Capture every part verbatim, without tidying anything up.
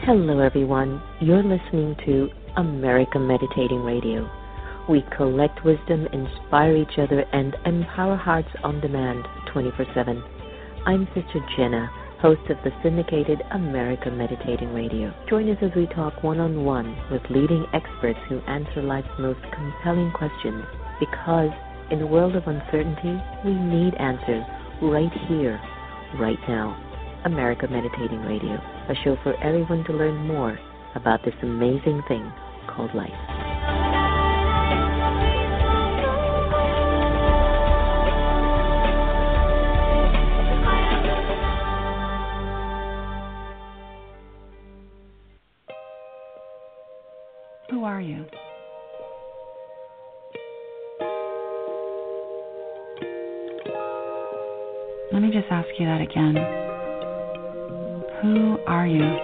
Hello, everyone. You're listening to America Meditating Radio. We collect wisdom, inspire each other, and empower hearts on demand twenty-four seven. I'm Sister Jenna, host of the syndicated America Meditating Radio. Join us as we talk one-on-one with leading experts who answer life's most compelling questions, because in a world of uncertainty, we need answers right here, right now. America Meditating Radio, a show for everyone to learn more about this amazing thing called life. Who are you? Let me just ask you that again. Who are you?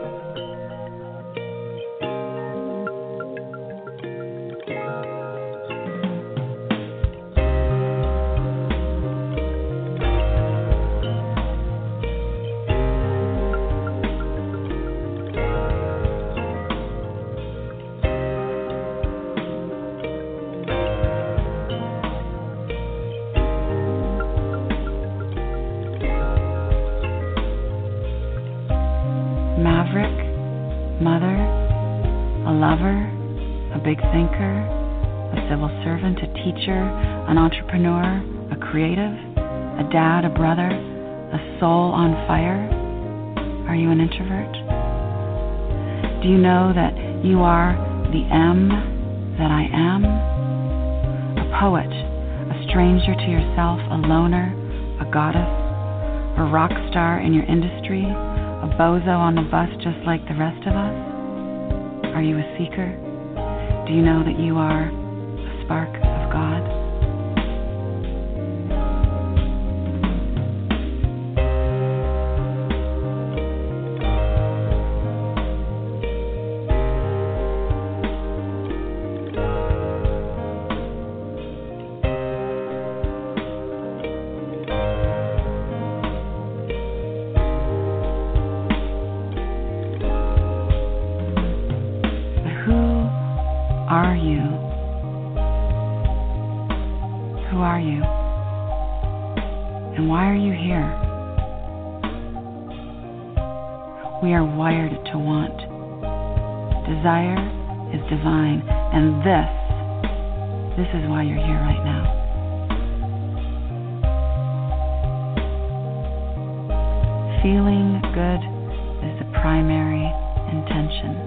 Maverick, mother, a lover, a big thinker, a civil servant, a teacher, an entrepreneur, a creative, a dad, a brother, a soul on fire? Are you an introvert? Do you know that you are the M that I am? A poet, a stranger to yourself, a loner, a goddess, a rock star in your industry, a bozo on the bus just like the rest of us? Are you a seeker? Do you know that you are a spark of God? Are you? Who are you? And why are you here? We are wired to want. Desire is divine, and this, this is why you're here right now. Feeling good is the primary intention.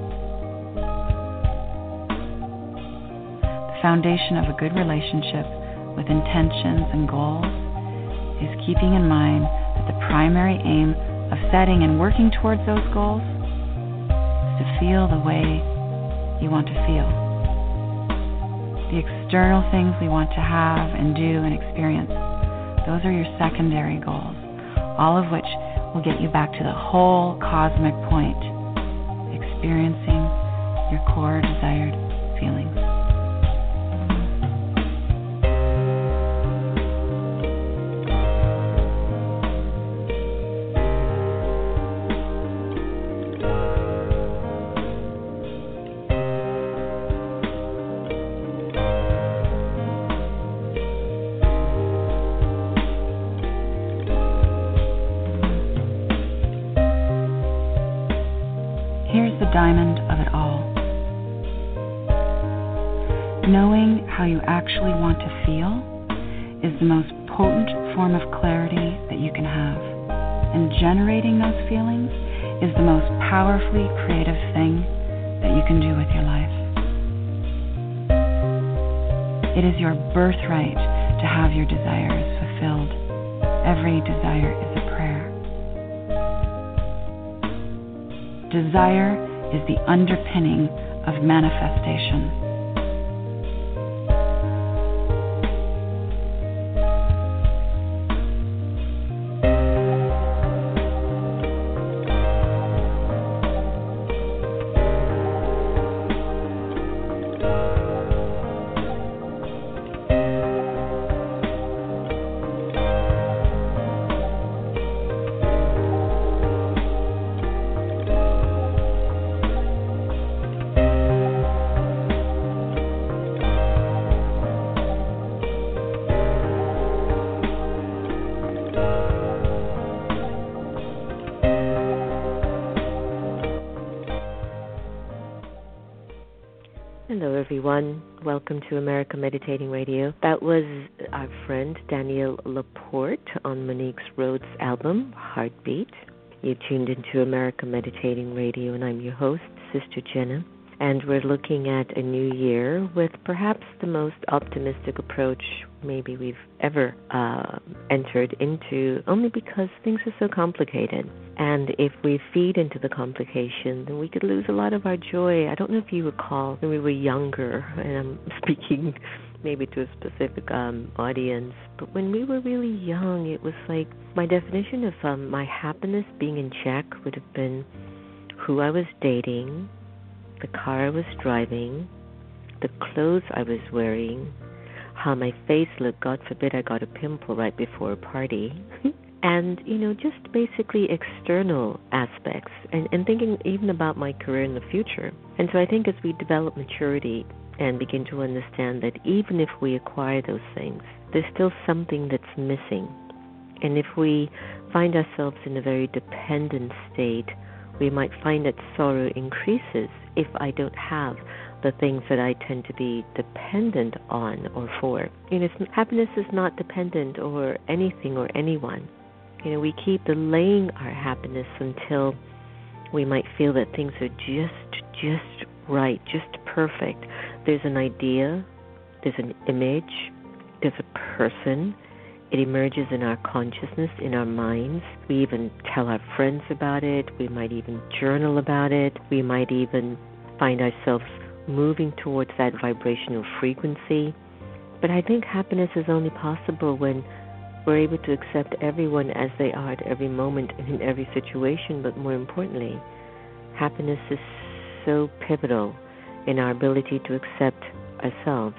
Foundation of a good relationship with intentions and goals is keeping in mind that the primary aim of setting and working towards those goals is to feel the way you want to feel. The external things we want to have and do and experience, those are your secondary goals, all of which will get you back to the whole cosmic point, experiencing your core desired feelings. Here's the diamond of it all. Knowing how you actually want to feel is the most potent form of clarity that you can have. And generating those feelings is the most powerfully creative thing that you can do with your life. It is your birthright to have your desires fulfilled. Every desire is a prayer. Desire is the underpinning of manifestation. Hello, everyone. Welcome to America Meditating Radio. That was our friend Danielle Laporte on Monique's Rhodes album, Heartbeat. You tuned into America Meditating Radio, and I'm your host, Sister Jenna. And we're looking at a new year with perhaps the most optimistic approach maybe we've ever uh, entered into, only because things are so complicated. And if we feed into the complication, then we could lose a lot of our joy. I don't know if you recall when we were younger, and I'm speaking maybe to a specific um, audience, but when we were really young, it was like my definition of um, my happiness being in check would have been who I was dating, the car I was driving, the clothes I was wearing, how my face looked. God forbid I got a pimple right before a party. And, you know, just basically external aspects and, and thinking even about my career in the future. And so I think as we develop maturity and begin to understand that even if we acquire those things, there's still something that's missing. And if we find ourselves in a very dependent state, we might find that sorrow increases if I don't have the things that I tend to be dependent on or for. You know, happiness is not dependent or anything or anyone. You know, we keep delaying our happiness until we might feel that things are just, just right, just perfect. There's an idea, there's an image, there's a person. It emerges in our consciousness, in our minds. We even tell our friends about it. We might even journal about it. We might even find ourselves moving towards that vibrational frequency. But I think happiness is only possible when we're able to accept everyone as they are at every moment and in every situation. But more importantly, happiness is so pivotal in our ability to accept ourselves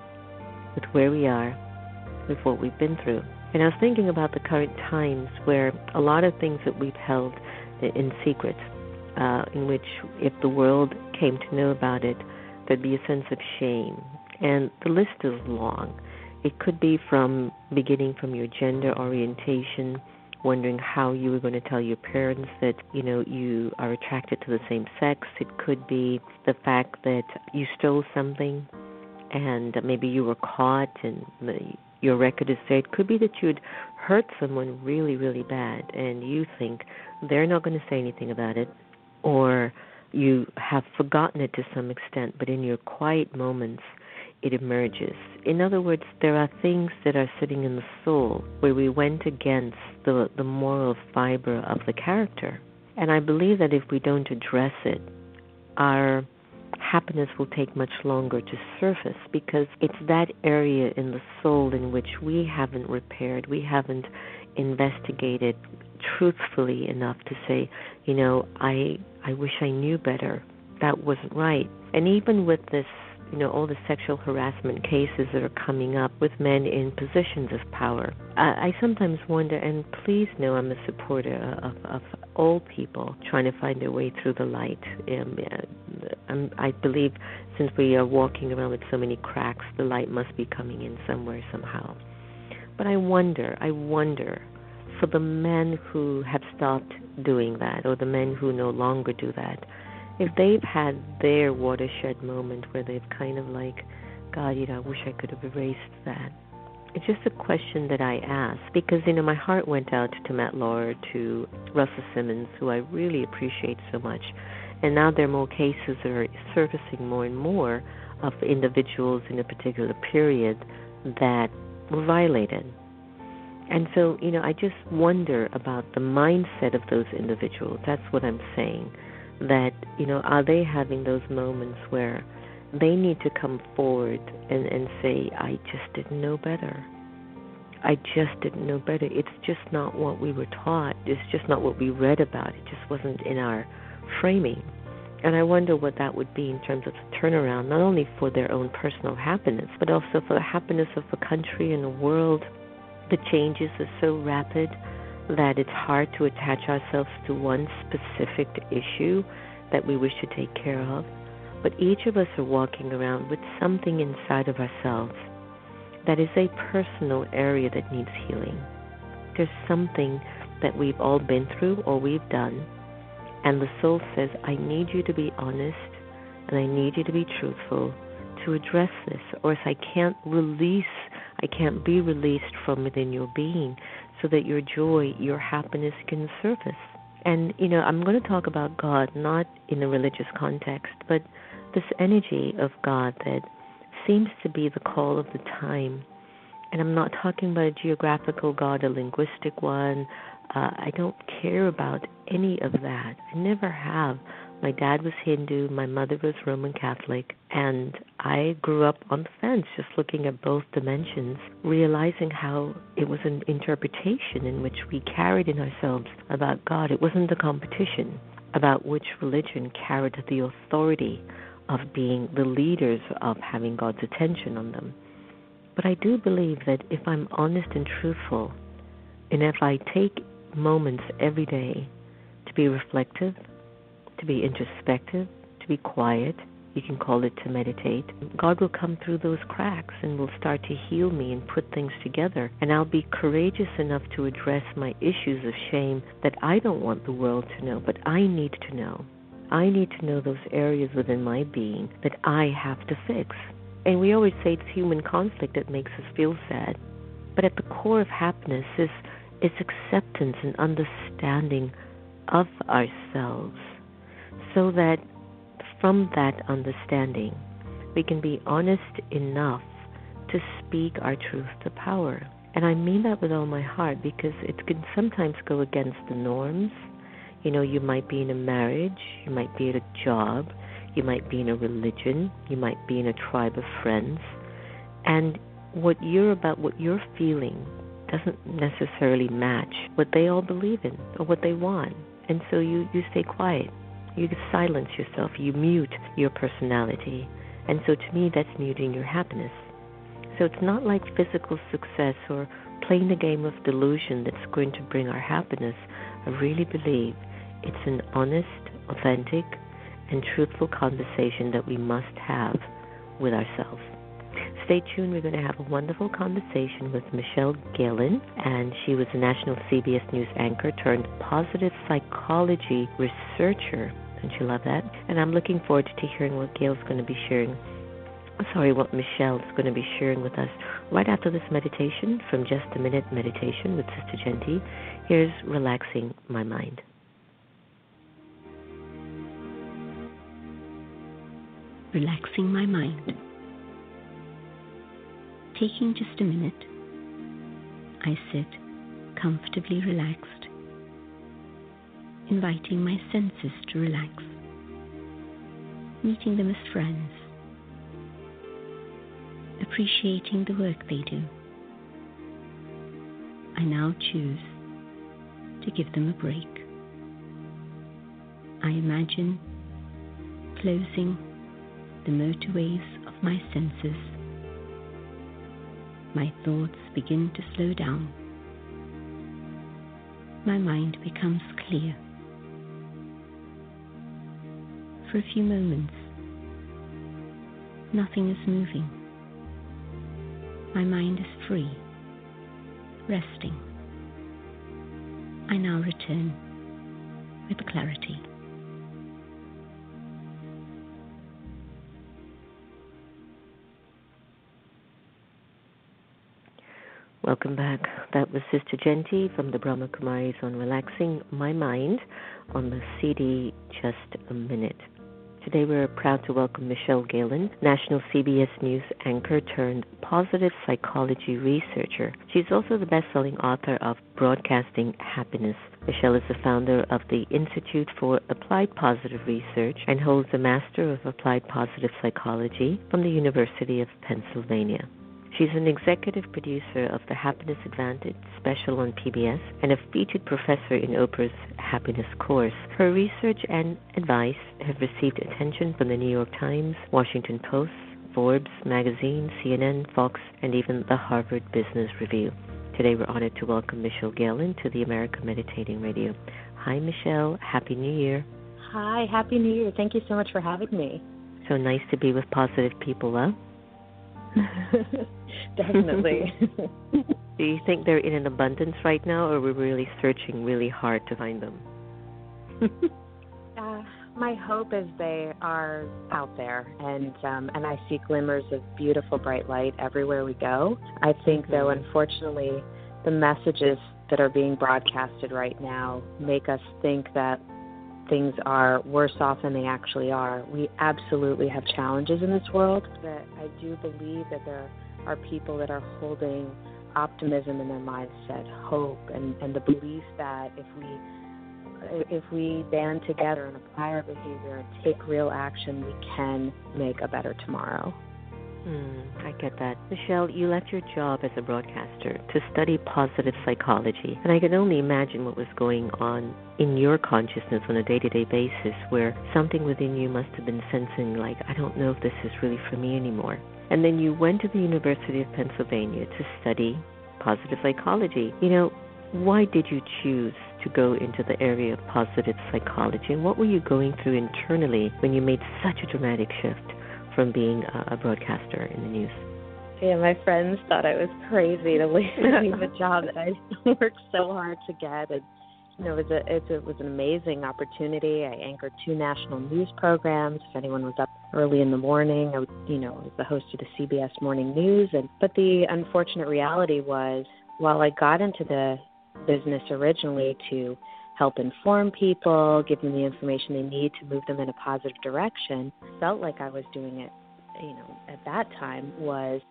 with where we are, with what we've been through. And I was thinking about the current times where a lot of things that we've held in secret, uh, in which if the world came to know about it, there'd be a sense of shame. And the list is long. It could be from beginning from your gender orientation, wondering how you were going to tell your parents that, you know, you are attracted to the same sex. It could be the fact that you stole something and maybe you were caught and the, your record is there. It could be that you'd hurt someone really, really bad and you think they're not going to say anything about it, or you have forgotten it to some extent, but in your quiet moments it emerges. In other words, there are things that are sitting in the soul where we went against the, the moral fiber of the character. And I believe that if we don't address it, our happiness will take much longer to surface, because it's that area in the soul in which we haven't repaired, we haven't investigated truthfully enough to say, you know, I I wish I knew better. That wasn't right. And even with this, you know, all the sexual harassment cases that are coming up with men in positions of power, I, I sometimes wonder, and please know I'm a supporter of, of all people trying to find their way through the light. Um, I'm, I believe since we are walking around with so many cracks, the light must be coming in somewhere, somehow. But I wonder, I wonder, for the men who have stopped doing that, or the men who no longer do that, if they've had their watershed moment where they've kind of like, God, you know, I wish I could have erased that. It's just a question that I ask because, you know, my heart went out to Matt Lauer, to Russell Simmons, who I really appreciate so much. And now there are more cases that are surfacing more and more of individuals in a particular period that were violated. And so, you know, I just wonder about the mindset of those individuals. That's what I'm saying. That, you know, are they having those moments where they need to come forward and, and say, I just didn't know better. I just didn't know better. It's just not what we were taught. It's just not what we read about. It just wasn't in our framing. And I wonder what that would be in terms of the turnaround, not only for their own personal happiness, but also for the happiness of the country and the world. The changes are so rapid that it's hard to attach ourselves to one specific issue that we wish to take care of. But each of us are walking around with something inside of ourselves that is a personal area that needs healing. There's something that we've all been through or we've done, and the soul says, I need you to be honest, and I need you to be truthful, to address this, or if I can't release, I can't be released from within your being so that your joy, your happiness can surface. And, you know, I'm going to talk about God not in a religious context, but this energy of God that seems to be the call of the time. And I'm not talking about a geographical God, a linguistic one. Uh, I don't care about any of that. I never have. My dad was Hindu, my mother was Roman Catholic, and I grew up on the fence just looking at both dimensions, realizing how it was an interpretation in which we carried in ourselves about God. It wasn't a competition about which religion carried the authority of being the leaders of having God's attention on them. But I do believe that if I'm honest and truthful, and if I take moments every day to be reflective, to be introspective, to be quiet, you can call it to meditate, God will come through those cracks and will start to heal me and put things together. And I'll be courageous enough to address my issues of shame that I don't want the world to know, but I need to know. I need to know those areas within my being that I have to fix. And we always say it's human conflict that makes us feel sad. But at the core of happiness is, is acceptance and understanding of ourselves, so that from that understanding, we can be honest enough to speak our truth to power. And I mean that with all my heart, because it can sometimes go against the norms. You know, you might be in a marriage, you might be at a job, you might be in a religion, you might be in a tribe of friends, and what you're about, what you're feeling doesn't necessarily match what they all believe in or what they want. And so you, you stay quiet. You silence yourself. You mute your personality. And so to me, that's muting your happiness. So it's not like physical success or playing the game of delusion that's going to bring our happiness. I really believe it's an honest, authentic, and truthful conversation that we must have with ourselves. Stay tuned. We're going to have a wonderful conversation with Michelle Galen, and she was a national C B S News anchor turned positive psychology researcher. Don't you love that? And I'm looking forward to hearing what Gail's going to be sharing. Sorry, what Michelle is going to be sharing with us right after this meditation from Just a Minute Meditation with Sister Genty. Here's Relaxing My Mind. Relaxing my mind. Taking just a minute, I sit comfortably relaxed, inviting my senses to relax, meeting them as friends, appreciating the work they do. I now choose to give them a break. I imagine closing the motorways of my senses. My thoughts begin to slow down. My mind becomes clear. For a few moments, nothing is moving. My mind is free, resting. I now return with clarity. Welcome back. That was Sister Genty from the Brahma Kumaris on Relaxing My Mind on the C D Just a Minute. Today we're proud to welcome Michelle Galen, national C B S News anchor turned positive psychology researcher. She's also the best-selling author of Broadcasting Happiness. Michelle is the founder of the Institute for Applied Positive Research and holds a Master of Applied Positive Psychology from the University of Pennsylvania. She's an executive producer of the Happiness Advantage special on P B S and a featured professor in Oprah's Happiness course. Her research and advice have received attention from the New York Times, Washington Post, Forbes magazine, C N N, Fox, and even the Harvard Business Review. Today we're honored to welcome Michelle Galen to the America Meditating Radio. Hi, Michelle. Happy New Year. Hi. Happy New Year. Thank you so much for having me. So nice to be with positive people, huh? Definitely. Do you think they're in an abundance right now, or we're really searching really hard to find them? uh, my hope is they are out there, and um, and I see glimmers of beautiful, bright light everywhere we go. I think, mm-hmm. though, unfortunately, the messages that are being broadcasted right now make us think that things are worse off than they actually are. We absolutely have challenges in this world, but I do believe that there are people that are holding optimism in their mindset, hope, and, and the belief that if we if we band together and apply our behavior and take real action, we can make a better tomorrow. Mm, I get that. Michelle, you left your job as a broadcaster to study positive psychology, and I can only imagine what was going on in your consciousness on a day-to-day basis, where something within you must have been sensing, like, I don't know if this is really for me anymore. And then you went to the University of Pennsylvania to study positive psychology. You know, why did you choose to go into the area of positive psychology, and what were you going through internally when you made such a dramatic shift from being a broadcaster in the news? Yeah, my friends thought I was crazy to leave, leave a job that I worked so hard to get. And, you know, it was, a, it, it was an amazing opportunity. I anchored two national news programs. If anyone was up early in the morning, I would, you know, I was the host of the C B S Morning News. And but the unfortunate reality was, while I got into the business originally to help inform people, give them the information they need to move them in a positive direction, felt like I was doing it, you know, at that time was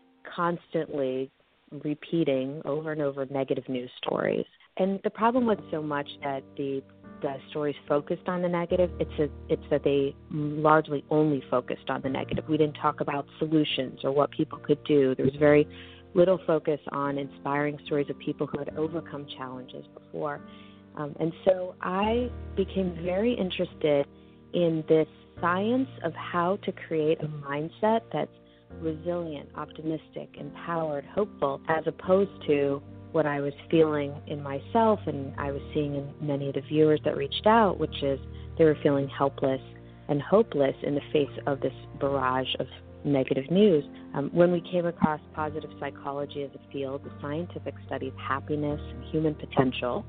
constantly repeating over and over negative news stories. And the problem was so much that the the stories focused on the negative, it's a, it's that they largely only focused on the negative. We didn't talk about solutions or what people could do. There was very little focus on inspiring stories of people who had overcome challenges before. Um, and so I became very interested in this science of how to create a mindset that's resilient, optimistic, empowered, hopeful, as opposed to what I was feeling in myself and I was seeing in many of the viewers that reached out, which is they were feeling helpless and hopeless in the face of this barrage of negative news. Um, when we came across positive psychology as a field, the scientific study of happiness and human potential,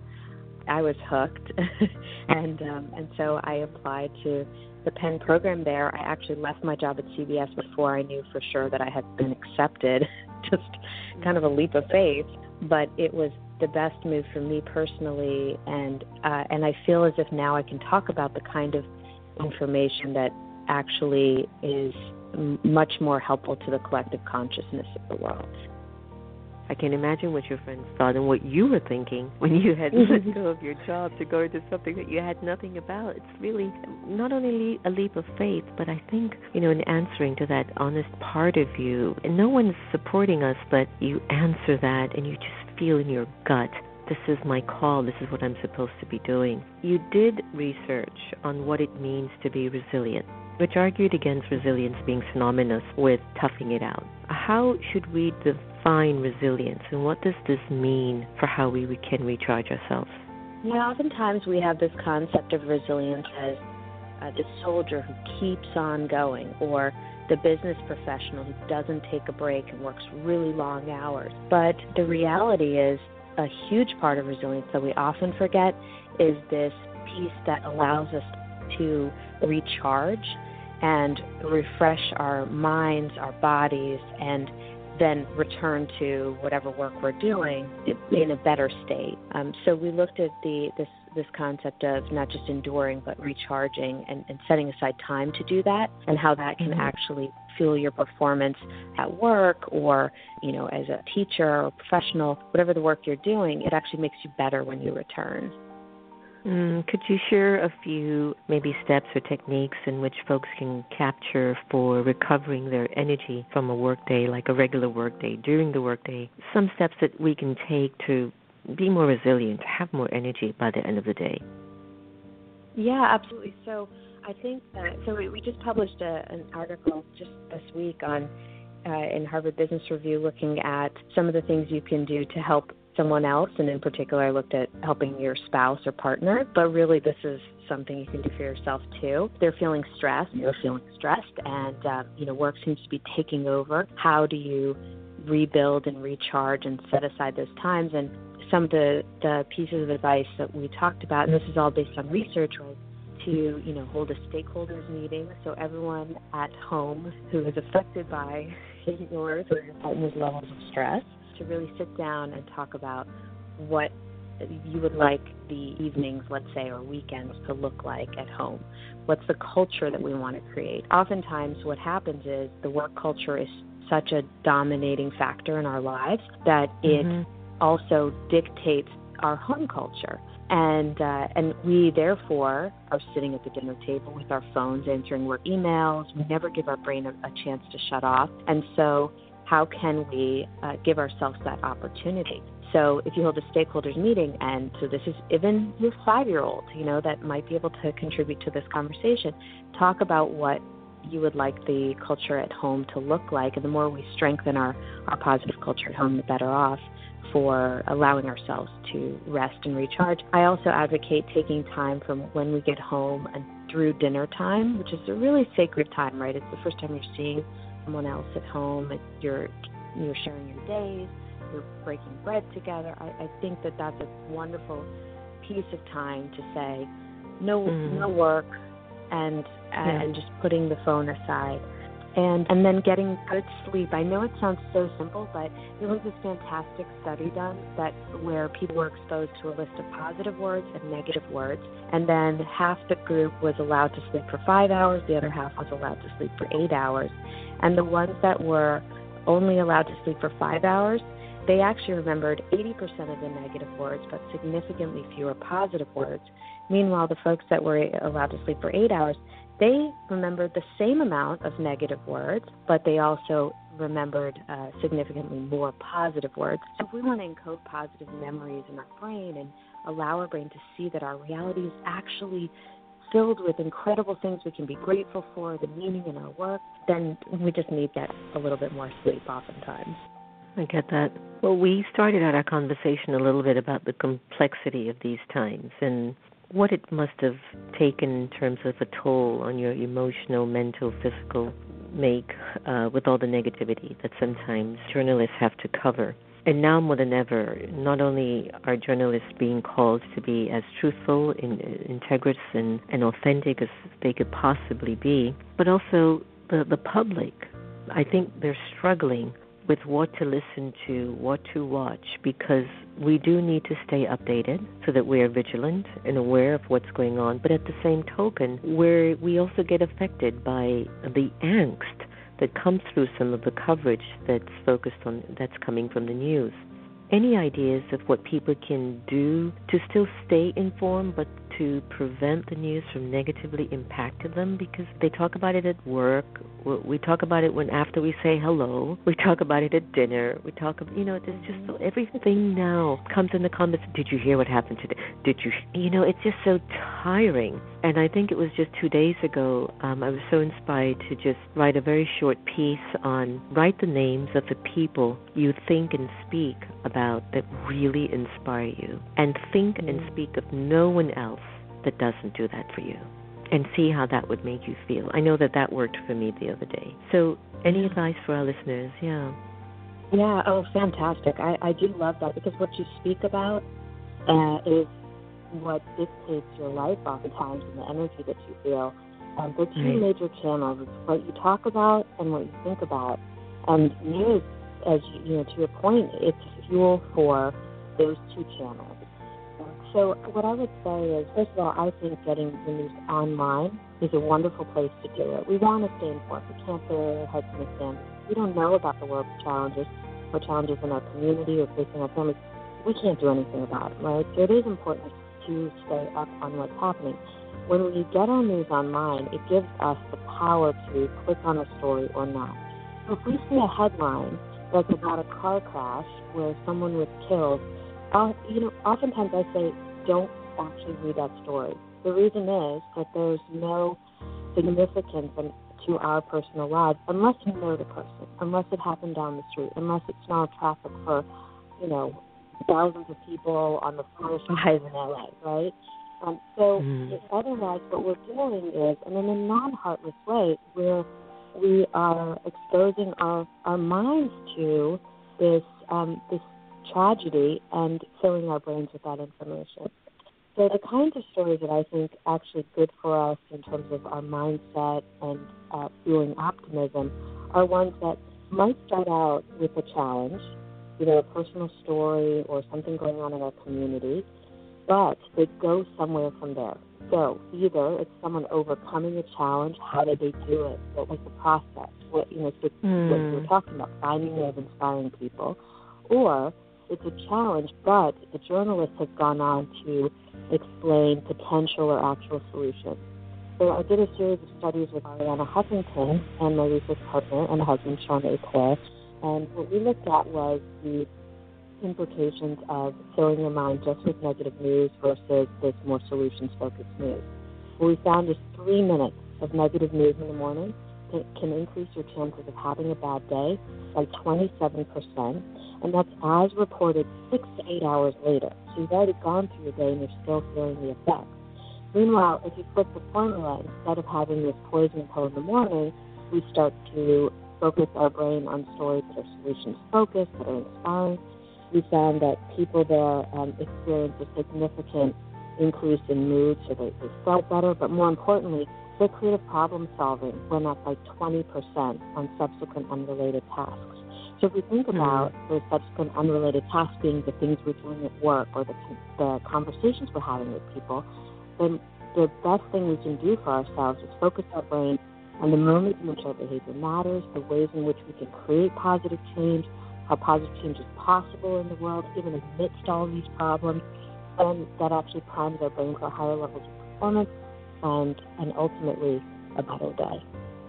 I was hooked, and um, and so I applied to the Penn program there. I actually left my job at C B S before I knew for sure that I had been accepted, just kind of a leap of faith, but it was the best move for me personally, and uh, and I feel as if now I can talk about the kind of information that actually is m- much more helpful to the collective consciousness of the world. I can imagine what your friends thought and what you were thinking when you had let go of your job to go into something that you had nothing about. It's really not only a leap of faith, but I think, you know, in answering to that honest part of you, and no one's supporting us, but you answer that and you just feel in your gut, this is my call, this is what I'm supposed to be doing. You did research on what it means to be resilient, which argued against resilience being synonymous with toughing it out. How should we define resilience, and what does this mean for how we, we can recharge ourselves? You know, oftentimes we have this concept of resilience as uh, the soldier who keeps on going, or the business professional who doesn't take a break and works really long hours. But the reality is, a huge part of resilience that we often forget is this piece that allows us to recharge and refresh our minds, our bodies, and then return to whatever work we're doing in a better state. Um, so we looked at the this this concept of not just enduring, but recharging and, and setting aside time to do that, and how that can mm-hmm. actually fuel your performance at work, or, you know, as a teacher or professional, whatever the work you're doing, it actually makes you better when you return. Mm, could you share a few maybe steps or techniques in which folks can capture for recovering their energy from a workday, like a regular workday, during the workday? Some steps that we can take to be more resilient, to have more energy by the end of the day. Yeah, absolutely. So I think that, so we, we just published a, an article just this week on uh, in Harvard Business Review looking at some of the things you can do to help someone else, and in particular I looked at helping your spouse or partner, but really this is something you can do for yourself too. They're feeling stressed, you're feeling stressed, and uh, you know, work seems to be taking over. How do you rebuild and recharge and set aside those times? And some of the, the pieces of advice that we talked about, and this is all based on research, was to, you know, hold a stakeholders meeting so everyone at home who is affected by yours or your partner's levels of stress to really sit down and talk about what you would like the evenings, let's say, or weekends to look like at home. What's the culture that we want to create? Oftentimes what happens is the work culture is such a dominating factor in our lives that it mm-hmm. also dictates our home culture. And uh, and we, therefore, are sitting at the dinner table with our phones, answering work emails. We never give our brain a, a chance to shut off. And so how can we uh, give ourselves that opportunity? So if you hold a stakeholders meeting, and so this is even your five-year-old, you know, that might be able to contribute to this conversation, talk about what you would like the culture at home to look like. And the more we strengthen our, our positive culture at home, the better off for allowing ourselves to rest and recharge. I also advocate taking time from when we get home and through dinner time, which is a really sacred time, right? It's the first time you're seeing someone else at home. It's, you're, you're sharing your days. You're breaking bread together. I, I think that that's a wonderful piece of time to say no, mm. no work, and yeah. and just putting the phone aside, and and then getting good sleep. I know it sounds so simple, but there was this fantastic study done that where people were exposed to a list of positive words and negative words, and then half the group was allowed to sleep for five hours, the other half was allowed to sleep for eight hours, and the ones that were only allowed to sleep for five hours, they actually remembered eighty percent of the negative words, but significantly fewer positive words. Meanwhile, the folks that were allowed to sleep for eight hours, they remembered the same amount of negative words, but they also remembered uh, significantly more positive words. So if we want to encode positive memories in our brain and allow our brain to see that our reality is actually filled with incredible things we can be grateful for, the meaning in our work, then we just need that a little bit more sleep oftentimes. I get that. Well, we started out our conversation a little bit about the complexity of these times and what it must have taken in terms of a toll on your emotional, mental, physical make uh, with all the negativity that sometimes journalists have to cover. And now more than ever, not only are journalists being called to be as truthful, in, integrous, and, and authentic as they could possibly be, but also the, the public. I think they're struggling with what to listen to, what to watch, because we do need to stay updated so that we are vigilant and aware of what's going on. But at the same token, where we also get affected by the angst that comes through some of the coverage that's focused on, that's coming from the news. Any ideas of what people can do to still stay informed, but to prevent the news from negatively impacting them? Because they talk about it at work. We talk about it when after we say hello. We talk about it at dinner. We talk about, you know, there's just so, everything now comes in the comments. Did you hear what happened today? Did you, you know, it's just so tiring. And I think it was just two days ago, um, I was so inspired to just write a very short piece on, write the names of the people you think and speak about that really inspire you. And think and speak of no one else that doesn't do that for you. And see how that would make you feel. I know that that worked for me the other day. So any advice for our listeners? Yeah. Yeah, oh, fantastic. I, I do love that, because what you speak about uh, is what dictates your life oftentimes and the energy that you feel. Um, the two right. major channels, it's what you talk about and what you think about. And news, as you, you know, to your point, it's fuel for those two channels. So what I would say is, first of all, I think getting the news online is a wonderful place to do it. We want to stay informed. We can't put our heads in the sand. We don't know about the world's challenges or challenges in our community or facing our families. We can't do anything about it, right? So it is important to stay up on what's happening. When we get our news online, it gives us the power to click on a story or not. So if we see a headline that's about a car crash where someone was killed, Uh, you know, oftentimes I say don't actually read that story. The reason is that there's no significance in, to our personal lives unless you know the person, unless it happened down the street, unless it's now traffic for, you know, thousands of people on the Forest Drive in L A, right? Um, so mm. otherwise what we're doing is, and in a non-heartless way, we're, we are exposing our, our minds to this um, this tragedy and filling our brains with that information. So So the kinds of stories that I think actually good for us in terms of our mindset and uh, fueling optimism are ones that might start out with a challenge, either a personal story or something going on in our community, but they go somewhere from there. So either it's someone overcoming a challenge, how did they do it? What was the process? What, you know, so mm. what you were talking about, finding ways of inspiring people. Or it's a challenge, but the journalist has gone on to explain potential or actual solutions. So I did a series of studies with Arianna Huffington and my research partner and husband, Sean Eclair, and what we looked at was the implications of filling your mind just with negative news versus this more solutions-focused news. What we found is three minutes of negative news in the morning can increase your chances of having a bad day by twenty-seven percent, and that's as reported six to eight hours later. So you've already gone through your day and you're still feeling the effects. Meanwhile, if you flip the formula, instead of having this poison pill in the morning, we start to focus our brain on stories that are solutions-focused, that are inspiring. We found that people there um, experienced a significant increase in mood, so they, they felt better, but more importantly, their creative problem solving went up by twenty percent on subsequent unrelated tasks. So if we think about mm. those subsequent unrelated tasks being the things we're doing at work or the, the conversations we're having with people, then the best thing we can do for ourselves is focus our brain on the moments in which our behavior matters, the ways in which we can create positive change, how positive change is possible in the world, even amidst all these problems, and that actually primes our brain for higher levels of performance and, and ultimately a better day.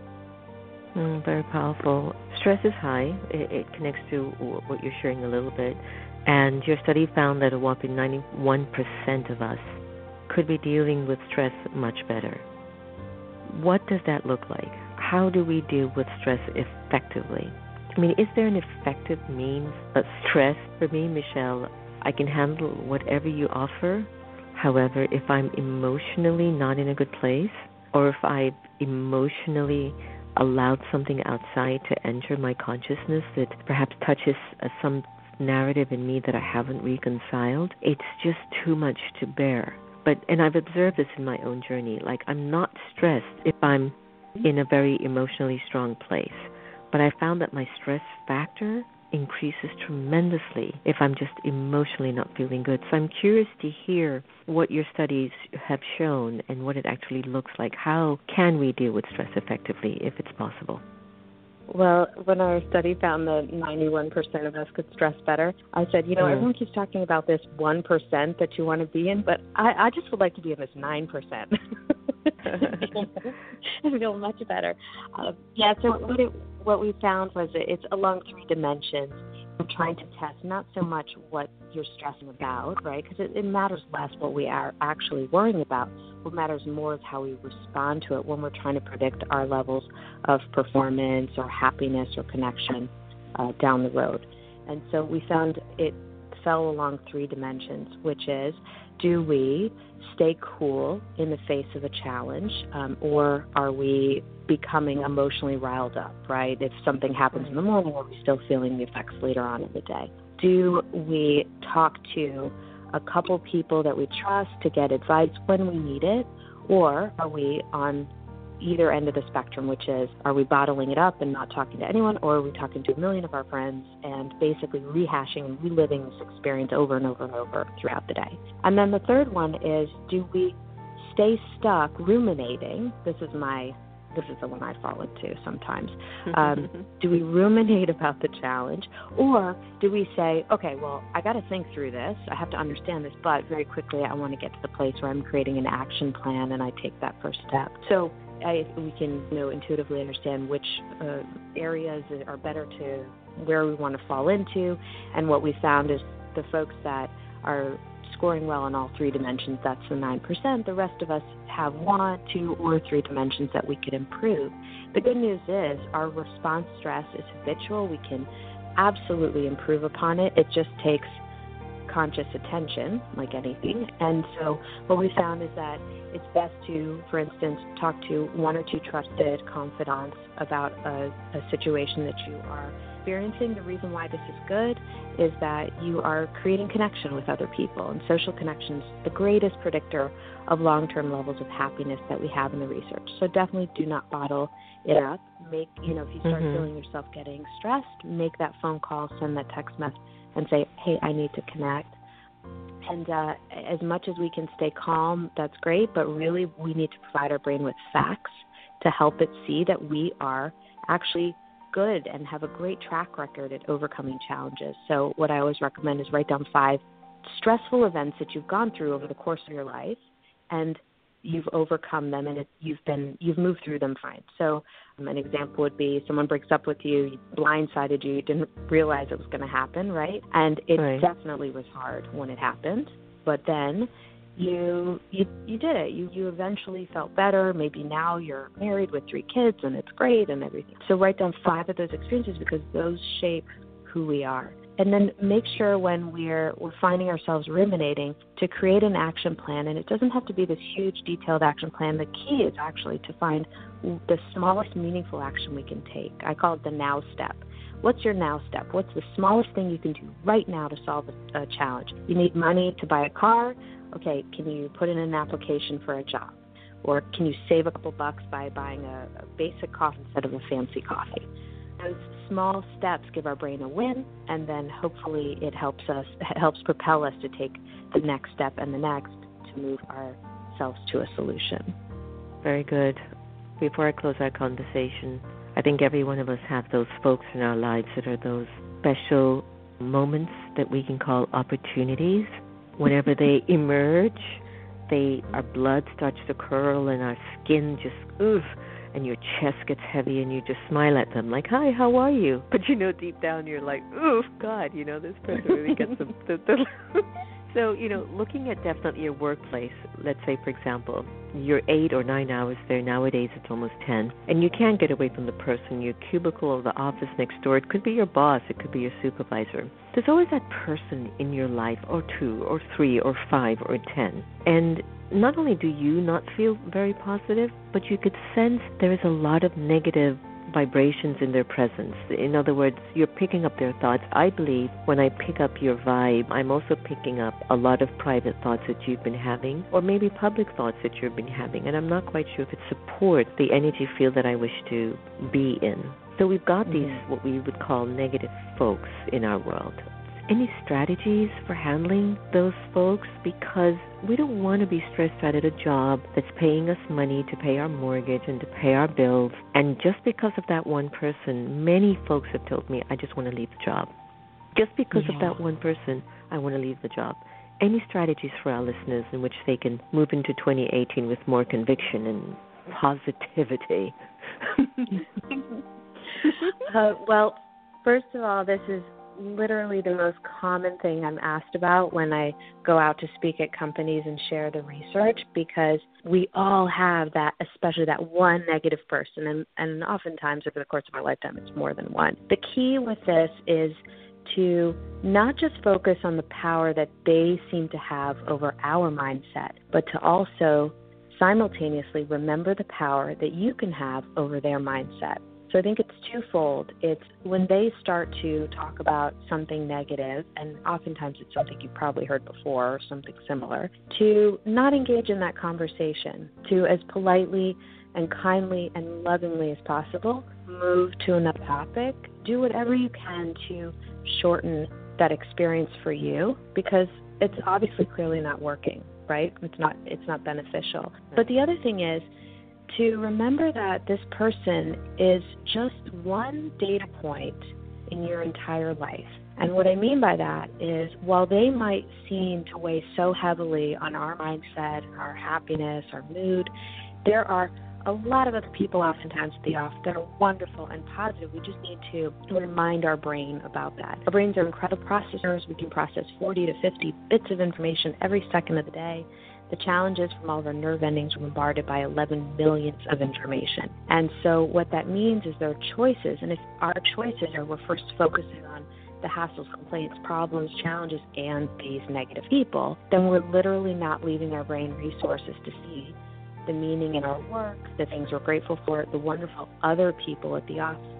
Mm, very powerful. Stress is high. It, it connects to what you're sharing a little bit. And your study found that a whopping ninety-one percent of us could be dealing with stress much better. What does that look like? How do we deal with stress effectively? I mean, is there an effective means of stress? For me, Michelle, I can handle whatever you offer. However, if I'm emotionally not in a good place, or if I've emotionally allowed something outside to enter my consciousness that perhaps touches uh, some narrative in me that I haven't reconciled, it's just too much to bear. But, and I've observed this in my own journey, like I'm not stressed if I'm in a very emotionally strong place. But I found that my stress factor increases tremendously if I'm just emotionally not feeling good. So I'm curious to hear what your studies have shown and what it actually looks like. How can we deal with stress effectively if it's possible? Well, when our study found that ninety-one percent of us could stress better, I said, you know, mm. everyone keeps talking about this one percent that you want to be in, but I, I just would like to be in this nine percent. I feel much better. Uh, yeah, so what, it, what we found was that it's along three dimensions. We're trying to test not so much what you're stressing about, right, because it, it matters less what we are actually worrying about. What matters more is how we respond to it when we're trying to predict our levels of performance or happiness or connection uh, down the road. And so we found it fell along three dimensions, which is, do we stay cool in the face of a challenge, um, or are we becoming emotionally riled up, right? If something happens in the morning, are we still feeling the effects later on in the day? Do we talk to a couple people that we trust to get advice when we need it, or are we on either end of the spectrum, which is, are we bottling it up and not talking to anyone, or are we talking to a million of our friends and basically rehashing and reliving this experience over and over and over throughout the day? And then the third one is, do we stay stuck ruminating? This is my This is the one I fall into sometimes. Um, do we ruminate about the challenge, or do we say, okay, well, I got to think through this. I have to understand this, but very quickly I want to get to the place where I'm creating an action plan and I take that first step. So I, we can, you know, intuitively understand which uh, areas are better to where we want to fall into. And what we found is the folks that are scoring well in all three dimensions, that's the nine percent. The rest of us have one, two, or three dimensions that we could improve. The good news is our response stress is habitual. We can absolutely improve upon it. It just takes conscious attention, like anything. And so what we found is that it's best to, for instance, talk to one or two trusted confidants about a, a situation that you are experiencing, the reason why this is good is that you are creating connection with other people, and social connections the greatest predictor of long-term levels of happiness that we have in the research. So definitely do not bottle it up. Make, you know, if you start mm-hmm. feeling yourself getting stressed, make that phone call, send that text message, and say, hey, I need to connect. And uh, as much as we can stay calm, that's great, but really we need to provide our brain with facts to help it see that we are actually good and have a great track record at overcoming challenges. So what I always recommend is write down five stressful events that you've gone through over the course of your life, and you've overcome them, and it, you've been you've moved through them fine. So um, an example would be someone breaks up with you, blindsided you, you didn't realize it was going to happen, right? And it right. definitely was hard when it happened, but then you you you did it. You you eventually felt better. Maybe now you're married with three kids, and it's great and everything. So write down five of those experiences because those shape who we are. And then make sure when we're we're finding ourselves ruminating to create an action plan. And it doesn't have to be this huge detailed action plan. The key is actually to find the smallest meaningful action we can take. I call it the now step. What's your now step? What's the smallest thing you can do right now to solve a, a challenge? You need money to buy a car. Okay, can you put in an application for a job? Or can you save a couple bucks by buying a, a basic coffee instead of a fancy coffee? Those small steps give our brain a win, and then hopefully it helps us, it helps propel us to take the next step and the next to move ourselves to a solution. Very good. Before I close our conversation, I think every one of us have those folks in our lives that are those special moments that we can call opportunities. Whenever they emerge, they our blood starts to curl and our skin just, oof, and your chest gets heavy and you just smile at them like, hi, how are you? But you know deep down you're like, oof, God, you know, this person really gets the... the, the So, you know, looking at definitely your workplace, let's say, for example, you're eight or nine hours there. Nowadays it's almost ten. And you can't get away from the person, your cubicle or the office next door. It could be your boss. It could be your supervisor. There's always that person in your life, or two, or three, or five, or ten. And not only do you not feel very positive, but you could sense there is a lot of negative vibrations in their presence. In other words, you're picking up their thoughts. I believe when I pick up your vibe, I'm also picking up a lot of private thoughts that you've been having, or maybe public thoughts that you've been having, and I'm not quite sure if it supports the energy field that I wish to be in. So we've got mm-hmm. these, what we would call negative folks in our world. Any strategies for handling those folks? Because we don't want to be stressed out at a job that's paying us money to pay our mortgage and to pay our bills. And just because of that one person, many folks have told me, I just want to leave the job. Just because yeah. of that one person, I want to leave the job. Any strategies for our listeners in which they can move into twenty eighteen with more conviction and positivity? uh, well, first of all, this is literally the most common thing I'm asked about when I go out to speak at companies and share the research, because we all have that, especially that one negative person, and, and oftentimes over the course of our lifetime it's more than one. The key with this is to not just focus on the power that they seem to have over our mindset, but to also simultaneously remember the power that you can have over their mindset. So I think it's twofold. It's when they start to talk about something negative, and oftentimes it's something you've probably heard before or something similar, to not engage in that conversation, to as politely and kindly and lovingly as possible move to another topic. Do whatever you can to shorten that experience for you, because it's obviously clearly not working, right? It's not it's not beneficial. But the other thing is to remember that this person is just one data point in your entire life. And what I mean by that is, while they might seem to weigh so heavily on our mindset, our happiness, our mood, there are a lot of other people oftentimes at the office that are wonderful and positive. We just need to remind our brain about that. Our brains are incredible processors. We can process forty to fifty bits of information every second of the day. The challenge is from all of our nerve endings are bombarded by eleven millionths of information. And so what that means is there are choices. And if our choices are we're first focusing on the hassles, complaints, problems, challenges, and these negative people, then we're literally not leaving our brain resources to see the meaning in our work, the things we're grateful for, the wonderful other people at the office.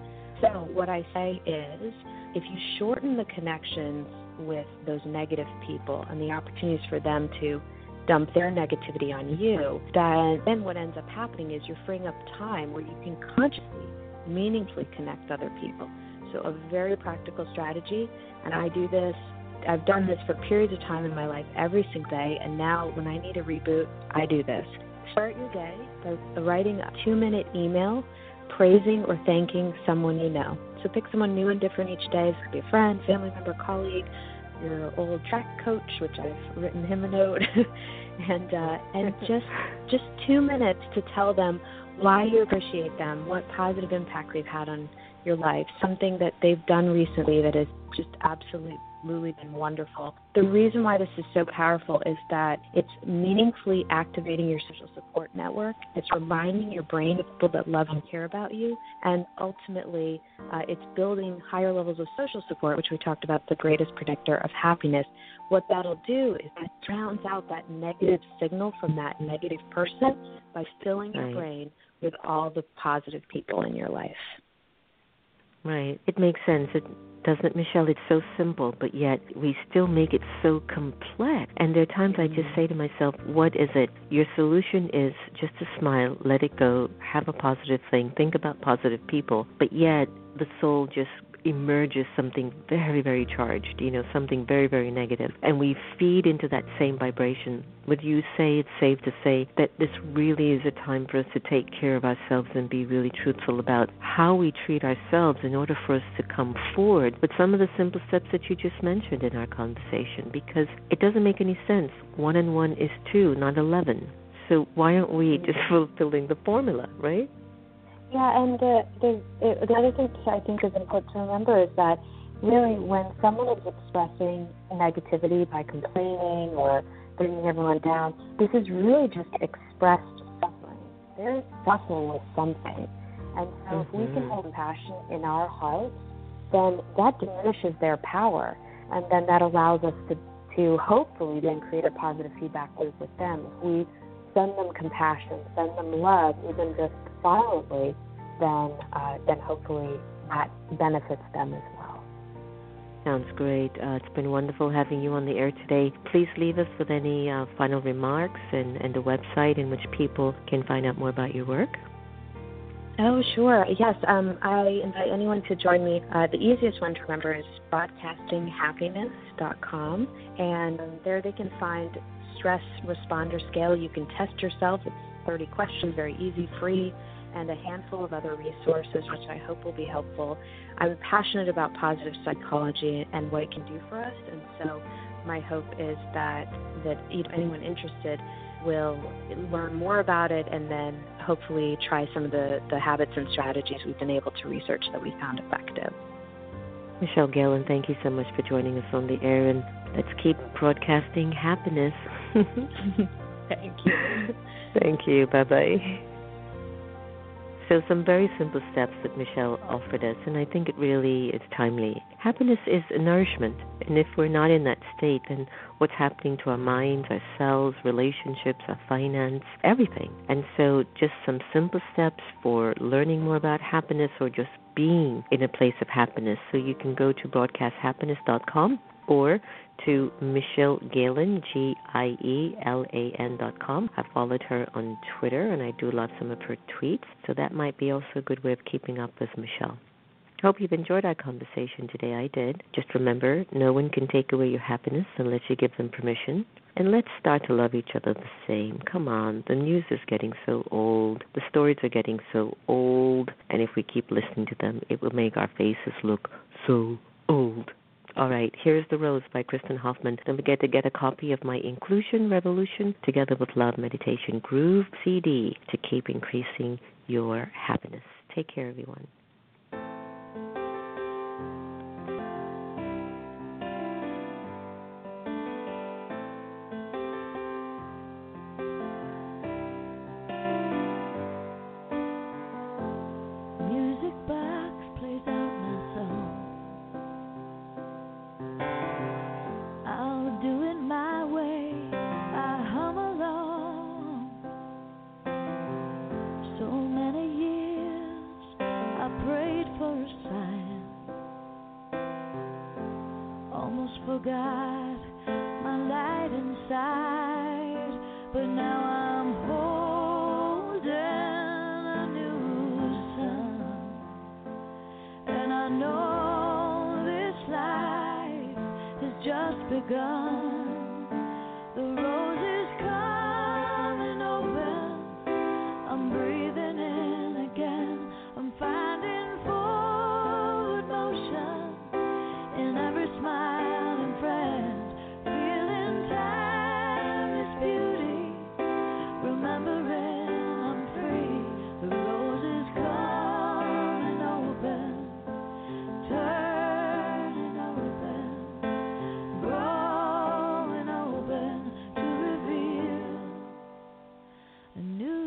So what I say is, if you shorten the connections with those negative people and the opportunities for them to dump their negativity on you, then, then what ends up happening is you're freeing up time where you can consciously, meaningfully connect other people. So a very practical strategy, and I do this, I've done this for periods of time in my life every single day, and now when I need a reboot, I do this. Start your day by writing a two-minute email praising or thanking someone you know. So pick someone new and different each day. This could be a friend, family member, colleague, your old track coach, which I've written him a note, and uh, and just just two minutes to tell them why you appreciate them, what positive impact they've had on your life, something that they've done recently that has just absolutely been wonderful. The reason why this is so powerful is that it's meaningfully activating your social support network. It's reminding your brain of people that love and care about you, and ultimately uh, it's building higher levels of social support, which we talked about, the greatest predictor of happiness. What that'll do is that drowns out that negative signal from that negative person by filling your right. brain with all the positive people in your life. Right. It makes sense. It doesn't, Michelle? It's so simple, but yet we still make it so complex. And there are times I just say to myself, what is it? Your solution is just to smile, let it go, have a positive thing, think about positive people, but yet the soul just emerges something very, very charged, you know, something very, very negative. And we feed into that same vibration. Would you say it's safe to say that this really is a time for us to take care of ourselves and be really truthful about how we treat ourselves in order for us to come forward with some of the simple steps that you just mentioned in our conversation? Because it doesn't make any sense. One and one is two, not eleven. So why aren't we just fulfilling the formula, right? Yeah, and the, the, the other thing I think is important to remember is that really when someone is expressing negativity by complaining or bringing everyone down, this is really just expressed suffering. They're suffering with something. And so mm-hmm. if we can hold compassion in our hearts, then that diminishes their power. And then that allows us to, to hopefully then create a positive feedback loop with them. If we send them compassion, send them love, even just silently, then uh, then hopefully that benefits them as well. Sounds great. Uh, it's been wonderful having you on the air today. Please leave us with any uh, final remarks and, and the website in which people can find out more about your work. Oh, sure. Yes, um, I invite anyone to join me. Uh, the easiest one to remember is broadcasting happiness dot com, and there they can find stress responder scale. You can test yourself. It's thirty questions, very easy, free, and a handful of other resources, which I hope will be helpful. I'm passionate about positive psychology and what it can do for us, and so my hope is that, that anyone interested will learn more about it and then hopefully try some of the, the habits and strategies we've been able to research that we found effective. Michelle Galen, thank you so much for joining us on the air, and let's keep broadcasting happiness. Thank you. Thank you. Bye-bye. So some very simple steps that Michelle offered us, and I think it really is timely. Happiness is a nourishment, and if we're not in that state, then what's happening to our minds, our cells, relationships, our finance, everything. And so just some simple steps for learning more about happiness or just being in a place of happiness. So you can go to broadcast happiness dot com or to Michelle Galen, G I E L A N dot com. I followed her on Twitter, and I do love some of her tweets, so that might be also a good way of keeping up with Michelle. Hope you've enjoyed our conversation today. I did. Just remember, no one can take away your happiness unless you give them permission. And let's start to love each other the same. Come on, the news is getting so old. The stories are getting so old. And if we keep listening to them, it will make our faces look so old. All right, here's The Rose by Kristen Hoffman. Don't forget to get a copy of my Inclusion Revolution together with Love Meditation Groove C D to keep increasing your happiness. Take care, everyone. So many years I forgot my light inside, but now I'm holding a new sun, and I know this life has just begun. The rose is coming open, I'm breathing in again, I'm finding forward motion in every smile and friend, feeling timeless beauty, remembering I'm free. The rose is coming open, turning open, growing open to reveal a new